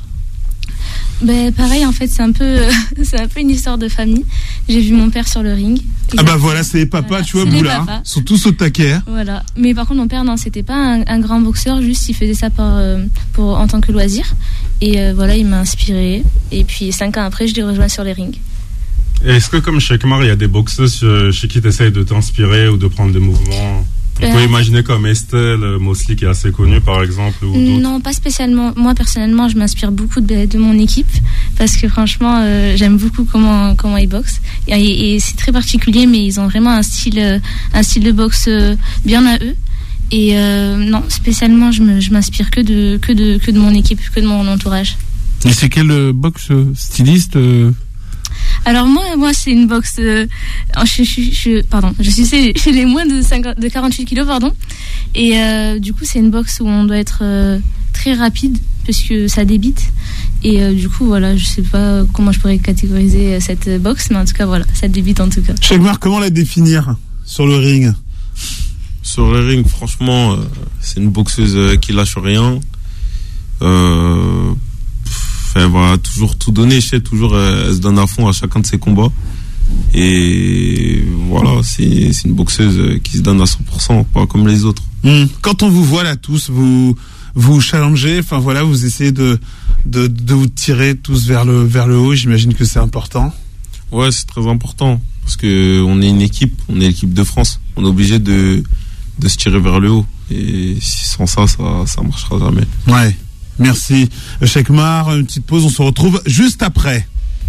Pareil, en fait, c'est un peu une histoire de famille. J'ai vu mon père sur le ring. Voilà, c'est les papas, voilà, tu vois, Boula. Ils sont tous au taquet. Hein. Voilà. Mais par contre, mon père, non, c'était pas un grand boxeur, juste il faisait ça en tant que loisir. Et voilà, il m'a inspiré. Et puis 5 ans après, je l'ai rejoint sur les rings. Et est-ce que comme chez Kmar, il y a des boxeuses chez qui tu essayes de t'inspirer ou de prendre des mouvements? On peut imaginer comme Estelle Mosley qui est assez connue par exemple ou d'autres. Non, pas spécialement. Moi personnellement, je m'inspire beaucoup de mon équipe parce que franchement, j'aime beaucoup comment ils boxent et c'est très particulier, mais ils ont vraiment un style de boxe bien à eux. Et non, spécialement, je m'inspire que de mon équipe, que de mon entourage. Et c'est quel boxe styliste Alors moi c'est une boxe je suis chez les moins de 48 kilos et du coup c'est une boxe où on doit être très rapide parce que ça débite et du coup voilà, je sais pas comment je pourrais catégoriser cette boxe, mais en tout cas voilà, ça débite en tout cas. Chekmar, comment la définir sur le ring? Sur le ring, franchement, c'est une boxeuse qui lâche rien. Elle va toujours tout donner, elle se donne à fond à chacun de ses combats. Et voilà, c'est une boxeuse qui se donne à 100%, pas comme les autres. Quand on vous voit là tous, vous challengez, enfin voilà, vous essayez de vous tirer tous vers le haut, j'imagine que c'est important. Ouais, c'est très important, parce que on est l'équipe de France. On est obligé de se tirer vers le haut. Et sans ça marchera jamais. Ouais. Merci, Chekmar. Une petite pause, on se retrouve juste après.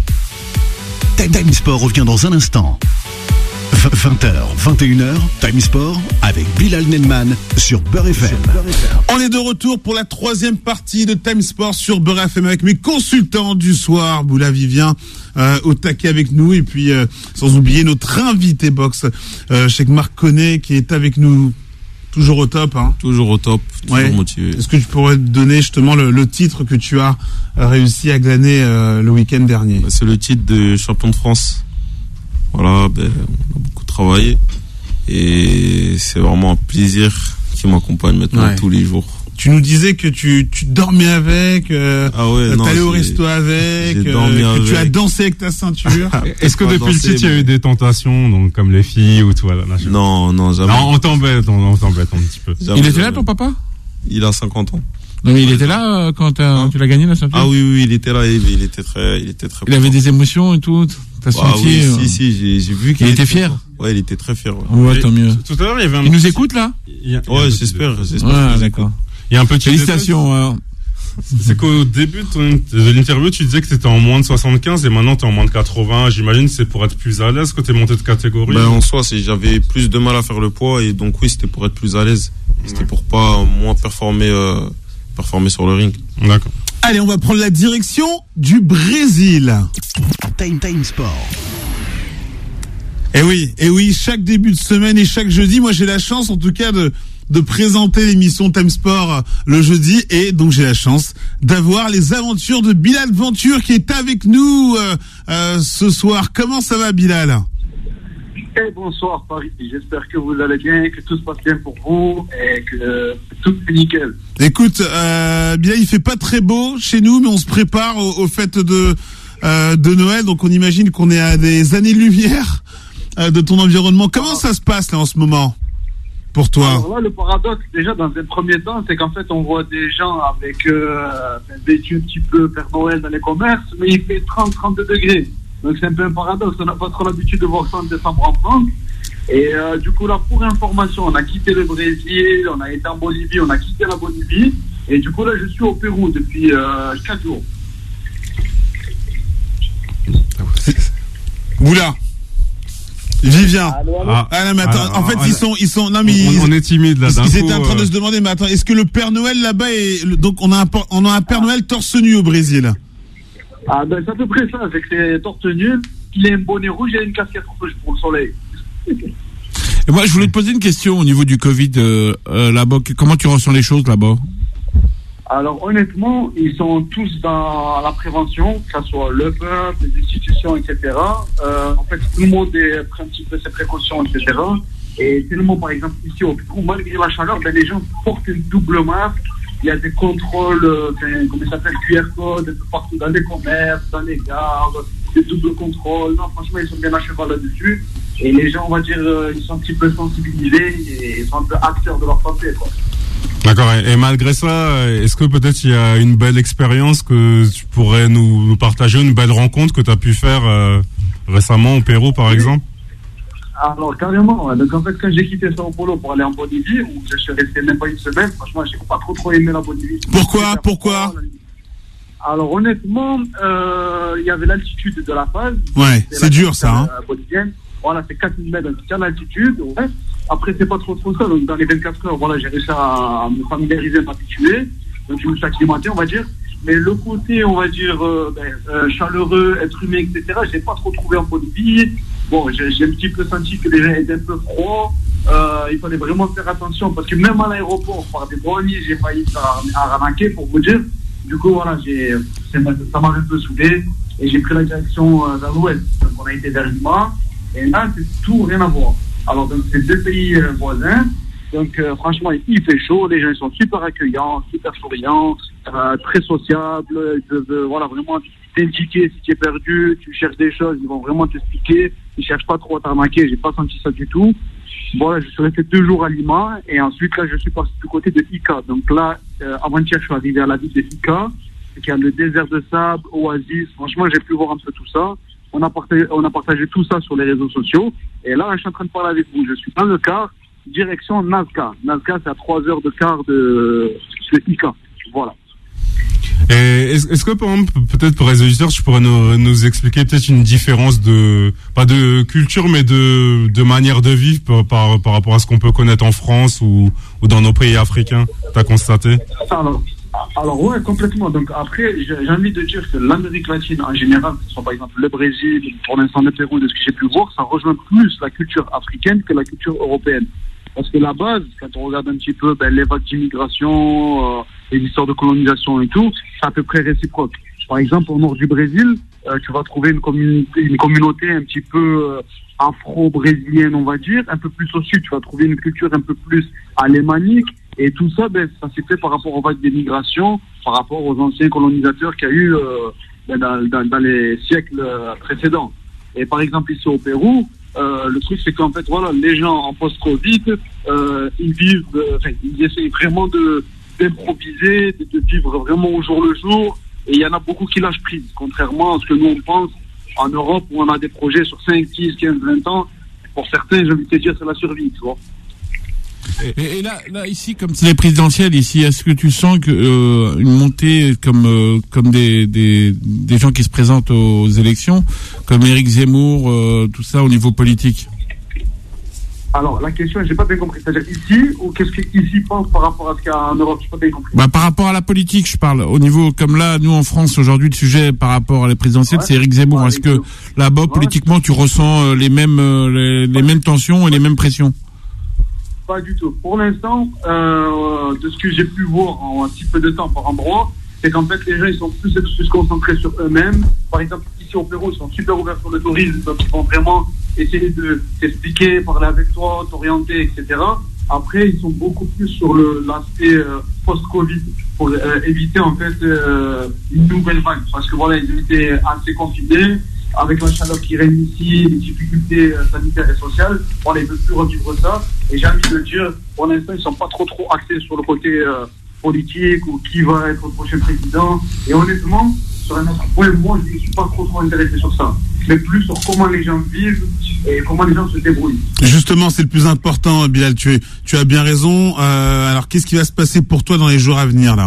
Time Sport revient dans un instant. 20h, 21h, Time Sport avec Bilal Nenman sur Beurre FM. On est de retour pour la 3e partie de Time Sport sur Beurre FM avec mes consultants du soir, Boula Vivien au taquet avec nous, et puis sans oublier notre invité boxe, Chekmar Koné, qui est avec nous. Toujours au top, hein. Toujours au top, toujours motivé. Est-ce que tu pourrais te donner justement le titre que tu as réussi à glaner le week-end dernier? C'est le titre de champion de France. Voilà, on a beaucoup travaillé et c'est vraiment un plaisir qui m'accompagne maintenant tous les jours. Tu nous disais que tu dormais avec, t'allais au resto avec, que tu as dansé avec ta ceinture. Est-ce que depuis le titre, il y a eu des tentations, donc comme les filles ou tout? Voilà, non, jamais. Non, on t'embête un petit peu. Jamais, il était là, ton papa? Il a 50 ans. Non, mais il était là quand tu l'as gagné la ceinture? Ah oui, il était là, il était très Il avait des émotions et tout? T'as senti? Oui, si, j'ai vu qu'il était fier. Ouais, il était très fier. Ouais, tant mieux. Tout à l'heure, il y avait il nous écoute là? Ouais, j'espère. Ouais, d'accord. Il y a un petit félicitations. C'est qu'au début de l'interview, tu disais que t'étais en moins de 75 et maintenant t'es en moins de 80. J'imagine que c'est pour être plus à l'aise que t'es monté de catégorie. En soi, j'avais plus de mal à faire le poids et donc oui, c'était pour être plus à l'aise. C'était pour pas moins performer sur le ring. D'accord. Allez, on va prendre la direction du Brésil. Time Sport. Et oui, chaque début de semaine et chaque jeudi, moi j'ai la chance en tout cas de présenter l'émission Time Sport le jeudi, et donc j'ai la chance d'avoir les aventures de Bilal Venture qui est avec nous ce soir. Comment ça va, Bilal? Et bonsoir Paris, j'espère que vous allez bien, que tout se passe bien pour vous et que tout est nickel. Écoute, bien il fait pas très beau chez nous, mais on se prépare au fait de Noël, donc on imagine qu'on est à des années-lumière de ton environnement. Comment ça se passe là en ce moment pour toi? Alors là, le paradoxe déjà dans un premier temps, c'est qu'en fait on voit des gens avec vêtus un petit peu Père Noël dans les commerces, mais il fait 30-32 degrés. Donc c'est un peu un paradoxe, on n'a pas trop l'habitude de voir ça en décembre en France. Et du coup là, pour information, on a quitté le Brésil, on a été en Bolivie, on a quitté la Bolivie. Et du coup là, je suis au Pérou depuis 4 jours. Oula, Vivien. Allô. Ah, mais attends, en fait ils sont non mais on est timide là. Ils étaient en train de se demander, mais attends, est-ce que le Père Noël là-bas donc on a un Père Noël torse nu au Brésil? Ah ben c'est à peu près ça, c'est que c'est torse nu, il a un bonnet rouge et une casquette rouge pour le soleil. Et moi je voulais te poser une question au niveau du Covid là-bas. Comment tu ressens les choses là-bas? Alors honnêtement, ils sont tous dans la prévention, que ce soit le peuple, les institutions, etc. En fait, tout le monde prend un petit peu ses précautions, etc. Et tellement, par exemple, ici au Pérou, malgré la chaleur, ben, les gens portent une double masque. Il y a des contrôles, comment ça s'appelle, QR code, un peu partout dans les commerces, dans les gares, des doubles contrôles. Non, franchement, ils sont bien à cheval là-dessus. Et les gens, on va dire, ils sont un petit peu sensibilisés et ils sont un peu acteurs de leur santé, quoi. D'accord. Et malgré ça, est-ce que peut-être il y a une belle expérience que tu pourrais nous partager, une belle rencontre que tu as pu faire récemment au Pérou, par exemple? Alors, carrément. Donc, en fait, quand j'ai quitté Sao Paulo pour aller en Bolivie, où je suis resté même pas une semaine, franchement, j'ai pas trop aimé la Bolivie. Pourquoi? Alors, honnêtement, il y avait l'altitude de la phase. Ouais, c'est dur, ça, hein. Bolivienne. Voilà, c'est 4000 mètres d'altitude, ouais. Après, c'est pas trop ça. Donc, dans les 24 heures, voilà, j'ai réussi à me familiariser, à m'habituer. Donc, je me suis acclimaté, on va dire. Mais le côté, on va dire, chaleureux, être humain, etc., je l'ai pas trop trouvé en Bolivie. Bon, j'ai un petit peu senti que les gens étaient un peu froids. Il fallait vraiment faire attention parce que même à l'aéroport, par des douaniers, j'ai failli arnaquer, pour vous dire. Du coup, voilà, ça m'a un peu saoulé et j'ai pris la direction vers l'ouest. Donc, on a été vers Lima et là, c'est tout rien à voir. Alors, donc, c'est deux pays voisins. Donc, franchement, il fait chaud. Les gens ils sont super accueillants, super souriants, très sociables. Ils peuvent, voilà, vraiment t'indiquer si tu es perdu, tu cherches des choses, ils vont vraiment t'expliquer. Ils cherchent pas trop à t'arnaquer. J'ai pas senti ça du tout. Voilà, je suis resté 2 jours à Lima et ensuite, là, je suis parti du côté de Ica. Donc là, avant-hier, je suis arrivé à la ville de Ica, qui a le désert de sable, oasis. Franchement, j'ai pu voir un peu tout ça. On a partagé tout ça sur les réseaux sociaux. Et là, je suis en train de parler avec vous. Je suis dans le car, direction Nazca. Nazca, c'est à 3 heures de car de Ica. Voilà. Et est-ce que, par exemple, peut-être pour les auditeurs, tu pourrais nous expliquer peut-être une différence pas de culture, mais de manière de vivre par rapport à ce qu'on peut connaître en France ou dans nos pays africains, t'as constaté? Alors ouais, complètement. Donc après, j'ai envie de dire que l'Amérique latine en général, que ce soit par exemple le Brésil, pour l'instant le Pérou, de ce que j'ai pu voir, ça rejoint plus la culture africaine que la culture européenne. Parce que la base, quand on regarde un petit peu les vagues d'immigration, les histoires de colonisation et tout, c'est à peu près réciproque. Par exemple, au nord du Brésil, tu vas trouver une communauté un petit peu afro-brésilienne, on va dire. Un peu plus au sud, tu vas trouver une culture un peu plus alémanique. Et tout ça, ça s'est fait par rapport aux vagues d'immigration, par rapport aux anciens colonisateurs qu'il y a eu dans les siècles précédents. Et par exemple, ici au Pérou, le truc, c'est qu'en fait, voilà, les gens en post-Covid, ils essayent vraiment d'improviser, de vivre vraiment au jour le jour. Et il y en a beaucoup qui lâchent prise, contrairement à ce que nous, on pense en Europe, où on a des projets sur 5, 10, 15, 20 ans. Pour certains, j'ai envie de te dire, c'est la survie, tu vois. Et là, ici, comme c'est les présidentielles, ici, est-ce que tu sens que une montée comme des gens qui se présentent aux élections, comme Éric Zemmour, tout ça au niveau politique? Alors, la question, j'ai pas bien compris. C'est-à-dire ici, ou qu'est-ce qu'ici pense par rapport à ce qu'il y a en Europe? J'ai pas bien compris. Par rapport à la politique, je parle. Au niveau, comme là, nous en France, aujourd'hui, le sujet par rapport à la présidentielle, c'est Éric Zemmour. Est-ce que là-bas, politiquement, tu ressens les mêmes tensions et les mêmes pressions? Pas du tout. Pour l'instant, de ce que j'ai pu voir en un petit peu de temps par endroit, c'est qu'en fait, les gens, ils sont plus concentrés sur eux-mêmes. Par exemple, ici, ici au Pérou, ils sont super ouverts sur le tourisme, donc ils vont vraiment essayer de t'expliquer, parler avec toi, t'orienter, etc. Après, ils sont beaucoup plus sur l'aspect post-Covid pour éviter en fait une nouvelle vague, parce que voilà, ils étaient assez confinés. Avec la chaleur qui règne ici, les difficultés sanitaires et sociales, voilà, ils ne peuvent plus revivre ça. Et j'ai envie de dire, pour l'instant, ils ne sont pas trop axés sur le côté politique ou qui va être le prochain président. Et honnêtement, sur un autre point, moi, je ne suis pas trop intéressé sur ça. Mais plus sur comment les gens vivent et comment les gens se débrouillent. Justement, c'est le plus important, Bilal. Tu as bien raison. Alors, qu'est-ce qui va se passer pour toi dans les jours à venir, là ?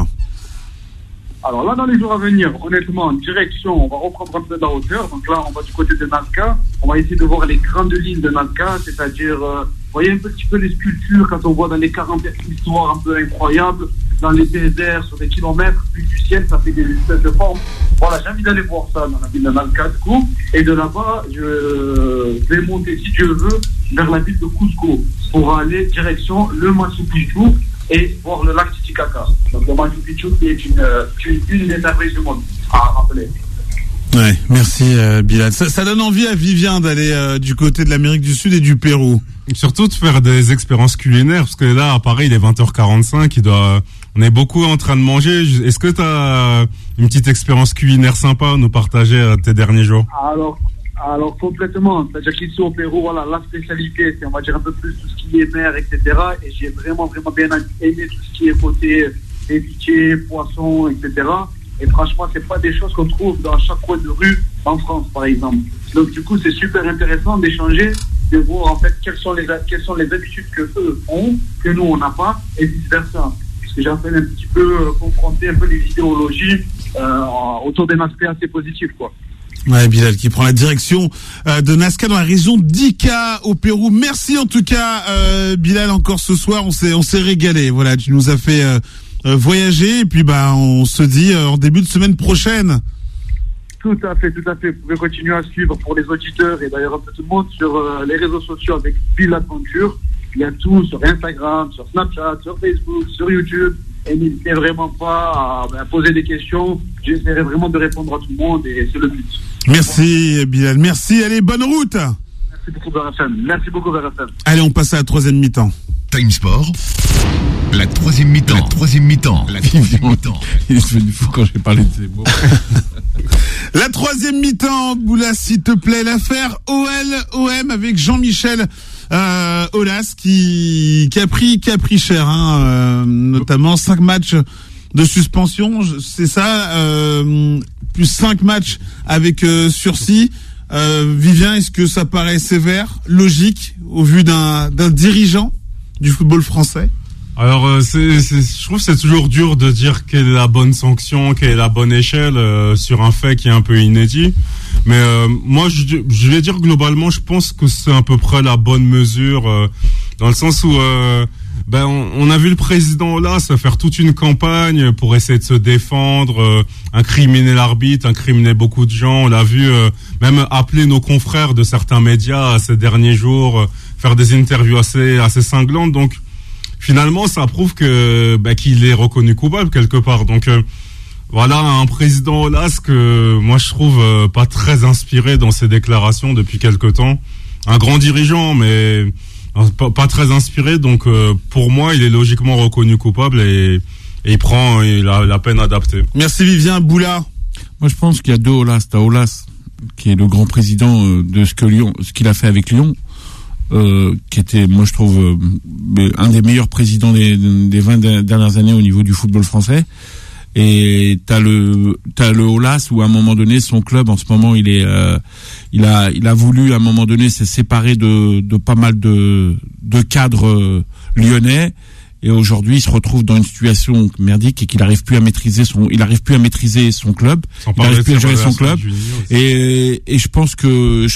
Alors là, dans les jours à venir, honnêtement, en direction, on va reprendre un peu de la hauteur. Donc là, on va du côté de Nazca. On va essayer de voir les grandes lignes de Nazca, c'est-à-dire, vous voyez un petit peu les sculptures quand on voit dans les 40 histoires un peu incroyables, dans les déserts, sur des kilomètres, puis du ciel, ça fait des espèces de formes. Voilà, j'ai envie d'aller voir ça dans la ville de Nazca, du coup. Et de là-bas, je vais monter, si Dieu veut, vers la ville de Cusco pour aller direction le Machu Picchu et voir le lac Titicaca. Donc le Machu Picchu qui est une des merveilles du monde à rappeler. Ouais, merci Bilal. Ça donne envie à Vivien d'aller du côté de l'Amérique du Sud et du Pérou. Surtout de faire des expériences culinaires, parce que là, à Paris, il est 20h45, on est beaucoup en train de manger. Est-ce que tu as une petite expérience culinaire sympa à nous partager tes derniers jours? Alors complètement, c'est-à-dire qu'ici au Pérou, voilà, la spécialité, c'est on va dire un peu plus tout ce qui est mer, etc. Et j'ai vraiment bien aimé tout ce qui est côté ceviche, poisson, etc. Et franchement, c'est pas des choses qu'on trouve dans chaque coin de rue en France, par exemple. Donc du coup, c'est super intéressant d'échanger, de voir en fait quelles sont les habitudes que eux ont, que nous on n'a pas, et vice versa. Parce que j'ai un petit peu confronté un peu les idéologies autour d'un aspect assez positif, quoi. Ouais, Bilal qui prend la direction de Nazca dans la région d'Ica au Pérou. Merci en tout cas Bilal encore ce soir, on s'est régalé. Voilà, tu nous as fait voyager et puis on se dit en début de semaine prochaine. Tout à fait. Vous pouvez continuer à suivre pour les auditeurs et d'ailleurs un peu tout le monde sur les réseaux sociaux avec Bilal Aventure. Il y a tout sur Instagram, sur Snapchat, sur Facebook, sur YouTube. Et n'hésitez vraiment pas à poser des questions. J'essaierai vraiment de répondre à tout le monde et c'est le but. Merci Bilal, merci. Allez, bonne route. Merci beaucoup VRFM. Allez, on passe à la troisième mi-temps. Time Sport. La troisième mi-temps. Il est devenu fou quand j'ai parlé de ces mots. La troisième mi-temps, Boula, s'il te plaît, l'affaire OM avec Jean-Michel Aulas qui a pris cher, notamment 5 matchs de suspension, c'est ça, plus 5 matchs avec sursis. Vivien, est-ce que ça paraît sévère, logique, au vu d'un dirigeant du football français? Alors, je trouve que c'est toujours dur de dire quelle est la bonne sanction, quelle est la bonne échelle sur un fait qui est un peu inédit. Mais moi, je vais dire globalement, je pense que c'est à peu près la bonne mesure, dans le sens où on a vu le président là faire toute une campagne pour essayer de se défendre, incriminer l'arbitre, incriminer beaucoup de gens. On l'a vu même appeler nos confrères de certains médias ces derniers jours, faire des interviews assez cinglantes. Donc finalement, ça prouve que qu'il est reconnu coupable quelque part. Donc voilà un président Aulas que moi je trouve pas très inspiré dans ses déclarations depuis quelque temps. Un grand dirigeant, mais pas très inspiré. Donc pour moi, il est logiquement reconnu coupable et il prend la peine adaptée. Merci Vivien. Boula. Moi je pense qu'il y a deux Aulas. T'as Aulas qui est le grand président de ce qu'il a fait avec Lyon. Qui était, moi je trouve, un des meilleurs présidents des 20 dernières années au niveau du football français. Et t'as le Aulas où à un moment donné son club en ce moment il a voulu à un moment donné se séparer de pas mal de cadres lyonnais. Et aujourd'hui, il se retrouve dans une situation merdique et qu'il n'arrive plus à maîtriser son club. Il n'arrive plus à gérer son club. Et je pense que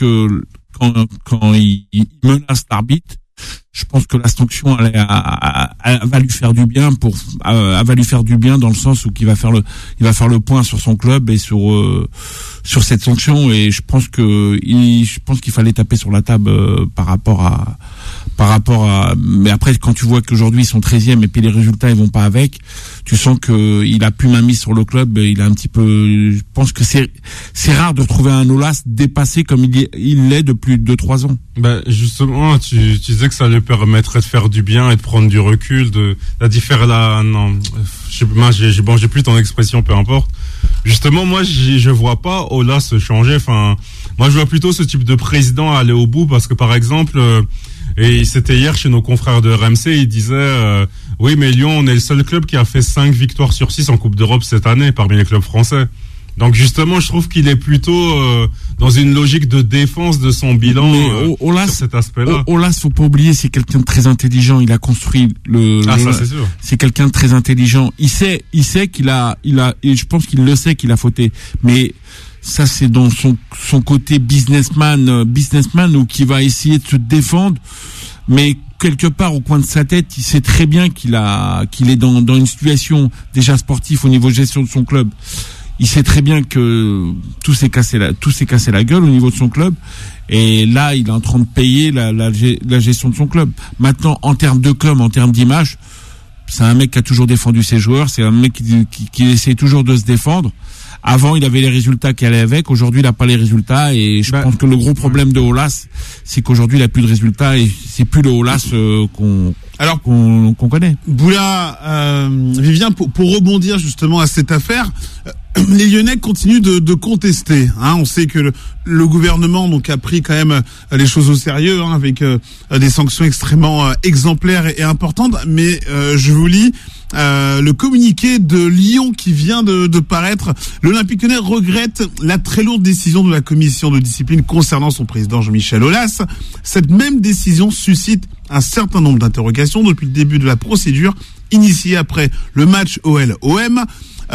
quand il menace l'arbitre, je pense que la sanction va lui faire du bien dans le sens où il va faire le point sur son club et sur cette sanction. Et je pense qu'il fallait taper sur la table par rapport par rapport à. Mais après, quand tu vois qu'aujourd'hui ils sont 13e et puis les résultats ils vont pas avec, tu sens que il a plus main mise sur le club. Il a un petit peu. Je pense que c'est rare de trouver un Aulas dépassé comme il l'est depuis 2-3 ans. Bah justement, tu disais que ça lui permettrait de faire du bien et de prendre du recul, j'ai plus ton expression, peu importe. Justement, moi, je vois pas Aulas se changer. Enfin, moi, je vois plutôt ce type de président aller au bout, parce que par exemple, et c'était hier chez nos confrères de RMC, ils disaient oui, mais Lyon, on est le seul club qui a fait 5 victoires sur 6 en Coupe d'Europe cette année parmi les clubs français. Donc justement, je trouve qu'il est plutôt dans une logique de défense de son bilan sur cet aspect-là. Aulas, faut pas oublier, c'est quelqu'un de très intelligent. Il a construit ça c'est sûr. C'est quelqu'un de très intelligent. Il sait qu'il a, et je pense qu'il le sait qu'il a fauté. Mais ça, c'est dans son côté businessman ou qui va essayer de se défendre. Mais quelque part au coin de sa tête, il sait très bien qu'il est dans une situation déjà sportive au niveau de gestion de son club. Il sait très bien que tout s'est cassé la gueule au niveau de son club, et là il est en train de payer la gestion de son club. Maintenant, en termes de com, en termes d'image, c'est un mec qui a toujours défendu ses joueurs, c'est un mec qui essaie toujours de se défendre. Avant, il avait les résultats qui allaient avec. Aujourd'hui, il n'a pas les résultats. Et je pense que le gros problème de Aulas, c'est qu'aujourd'hui, il n'a plus de résultats. Et c'est plus le Aulas qu'on connaît. Boula, Vivien, pour rebondir justement à cette affaire, les Lyonnais continuent de contester. On sait que le gouvernement donc a pris quand même les choses au sérieux, avec des sanctions extrêmement exemplaires et importantes. Mais je vous lis le communiqué de Lyon qui vient de paraître. L'Olympique Lyonnais regrette la très lourde décision de la commission de discipline concernant son président Jean-Michel Aulas. Cette même décision suscite un certain nombre d'interrogations depuis le début de la procédure initiée après le match OL-OM.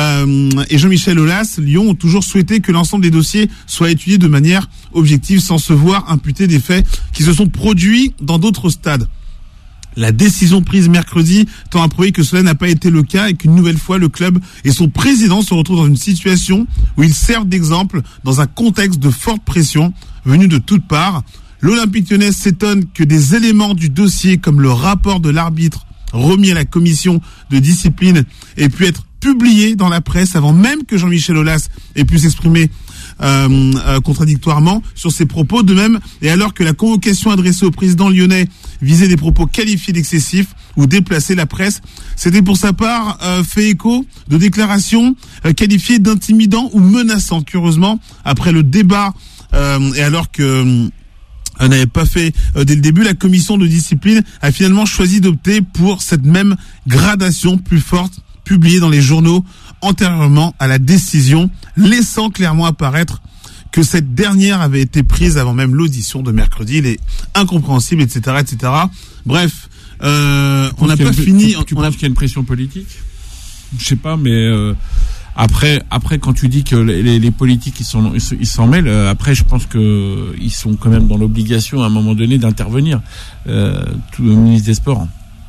Et Jean-Michel Aulas, Lyon ont toujours souhaité que l'ensemble des dossiers soient étudiés de manière objective sans se voir imputer des faits qui se sont produits dans d'autres stades. La décision prise mercredi tend à prouver que cela n'a pas été le cas et qu'une nouvelle fois le club et son président se retrouvent dans une situation où ils servent d'exemple dans un contexte de forte pression venue de toutes parts. L'Olympique Lyonnais s'étonne que des éléments du dossier comme le rapport de l'arbitre remis à la commission de discipline aient pu être publiés dans la presse avant même que Jean-Michel Aulas ait pu s'exprimer contradictoirement sur ses propos. De même, et alors que la convocation adressée au président lyonnais visait des propos qualifiés d'excessifs ou déplacés, la presse s'était pour sa part fait écho de déclarations qualifiées d'intimidants ou menaçantes. Curieusement, après le débat et alors que n'avait pas fait dès le début, la commission de discipline a finalement choisi d'opter pour cette même gradation plus forte publiée dans les journaux antérieurement à la décision, laissant clairement apparaître que cette dernière avait été prise avant même l'audition de mercredi. Il est incompréhensible, etc., etc. Bref, on n'a pas fini. Tu penses qu'il y a une pression politique ? Je sais pas, mais après, quand tu dis que les politiques ils s'en mêlent, après je pense que ils sont quand même dans l'obligation à un moment donné d'intervenir. Tout le ministre des Sports.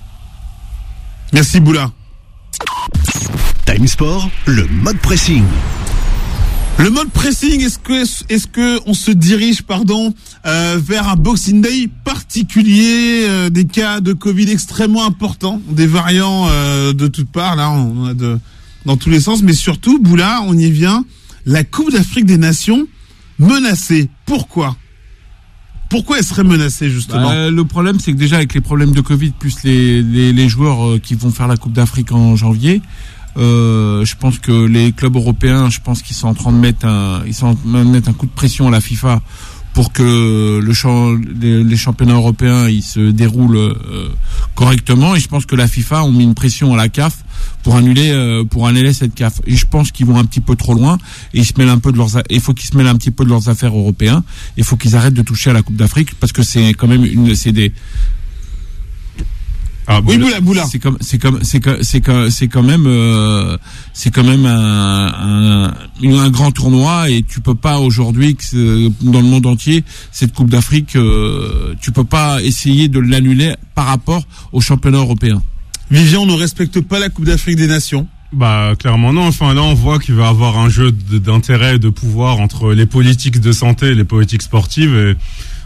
Merci Boula. Time Sport, le mode pressing. Le mode pressing, est-ce que on se dirige, vers un Boxing Day particulier, des cas de Covid extrêmement importants, des variants de toutes parts, là, on a dans tous les sens, mais surtout, Boula, on y vient, la Coupe d'Afrique des Nations menacée. Pourquoi elle serait menacée, justement? Le problème, c'est que déjà, avec les problèmes de Covid, plus les joueurs qui vont faire la Coupe d'Afrique en janvier, je pense que les clubs européens, qu'ils sont en train de mettre un coup de pression à la FIFA pour que les championnats européens ils se déroulent correctement, et je pense que la FIFA ont mis une pression à la CAF pour annuler cette CAF, et je pense qu'ils vont un petit peu trop loin, et il faut qu'ils se mêlent un petit peu de leurs affaires européens. Il faut qu'ils arrêtent de toucher à la Coupe d'Afrique, parce que c'est quand même oui, Boula. C'est quand même un grand tournoi, et tu peux pas aujourd'hui, dans le monde entier, cette Coupe d'Afrique, tu peux pas essayer de l'annuler par rapport au championnat européen. Vivian, on ne respecte pas la Coupe d'Afrique des Nations. Bah clairement non. Enfin là on voit qu'il va y avoir un jeu d'intérêt et de pouvoir entre les politiques de santé et les politiques sportives, et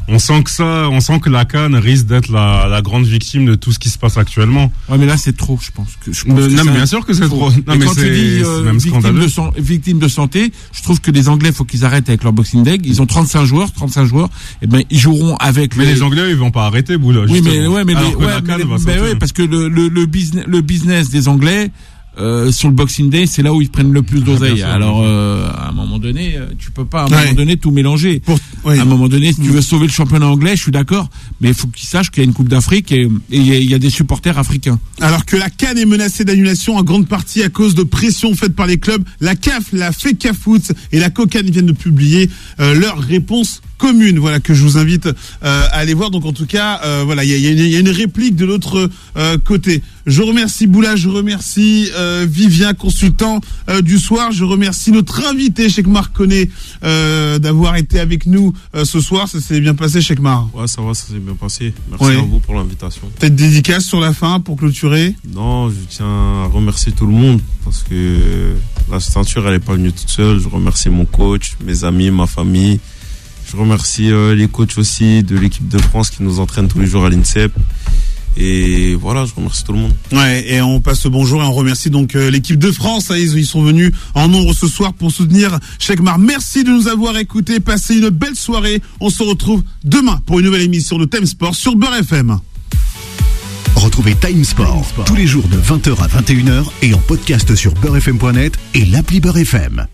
on sent que la CAN risque d'être la grande victime de tout ce qui se passe actuellement. Ouais, mais là c'est trop, je pense. Non, mais bien sûr que c'est trop. Non, mais quand tu dis victime de santé, je trouve que les Anglais, faut qu'ils arrêtent avec leur Boxing Day. Ils ont 35 joueurs, et ben ils joueront avec. Mais les Anglais, ils vont pas arrêter, Boula. Oui, parce que le business des Anglais. Sur le Boxing Day, c'est là où ils prennent le plus d'oseille. Alors, à un moment donné, tu peux pas, à un moment donné, tout mélanger. À un moment donné, si tu veux sauver le championnat anglais, je suis d'accord, mais il faut qu'ils sachent qu'il y a une Coupe d'Afrique et il y a des supporters africains. Alors que la CAN est menacée d'annulation en grande partie à cause de pressions faites par les clubs, la CAF, la FECAFOOT et la COCAN viennent de publier leur réponse commune, voilà, que je vous invite à aller voir. Donc en tout cas, voilà, il y a une réplique de l'autre côté. Je remercie Boula, je remercie Vivien, consultant du soir. Je remercie notre invité Chekmar Koné d'avoir été avec nous ce soir. Ça s'est bien passé, Chekmar? Ouais, ça va, ça s'est bien passé. Merci à vous pour l'invitation. Peut-être dédicace sur la fin pour clôturer? Non, je tiens à remercier tout le monde parce que la ceinture, elle est pas venue toute seule. Je remercie mon coach, mes amis, ma famille. Je remercie les coachs aussi de l'équipe de France qui nous entraînent tous les jours à l'INSEP. Et voilà, je remercie tout le monde. Ouais, et on passe le bonjour et on remercie donc l'équipe de France. Ils sont venus en nombre ce soir pour soutenir Chekmar. Merci de nous avoir écoutés. Passez une belle soirée. On se retrouve demain pour une nouvelle émission de Time Sport sur Beurre FM. Retrouvez Time Sport tous les jours de 20h à 21h et en podcast sur beurrefm.net et l'appli Beurre FM.